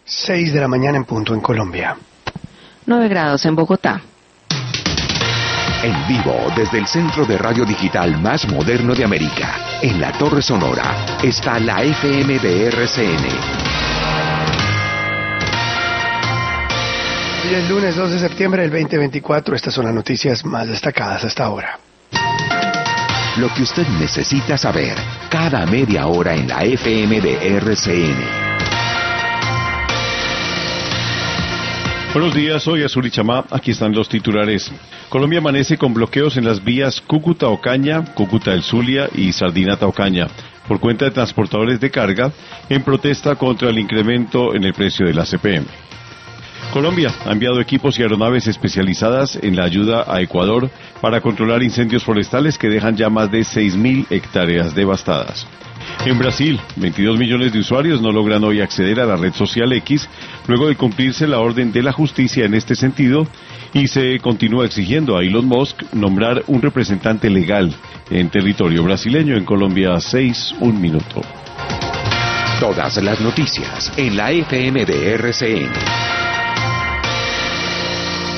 6 de la mañana en punto en Colombia. 9 grados en Bogotá. En vivo desde el centro de radio digital más moderno de América, en la Torre Sonora, está la FM de RCN. Hoy es lunes 2 de septiembre del 2024. Estas son las noticias más destacadas hasta ahora. Lo que usted necesita saber, cada media hora en la FM de RCN. Buenos días, soy Azul y Chamá, aquí están los titulares. Colombia amanece con bloqueos en las vías Cúcuta-Ocaña, Cúcuta-El Zulia y Sardinata-Ocaña, por cuenta de transportadores de carga, en protesta contra el incremento en el precio de la CPM. Colombia ha enviado equipos y aeronaves especializadas en la ayuda a Ecuador para controlar incendios forestales que dejan ya más de 6.000 hectáreas devastadas. En Brasil, 22 millones de usuarios no logran hoy acceder a la red social X, luego de cumplirse la orden de la justicia en este sentido, y se continúa exigiendo a Elon Musk nombrar un representante legal en territorio brasileño. En Colombia, 6, 1 minuto. Todas las noticias en la FM de RCN.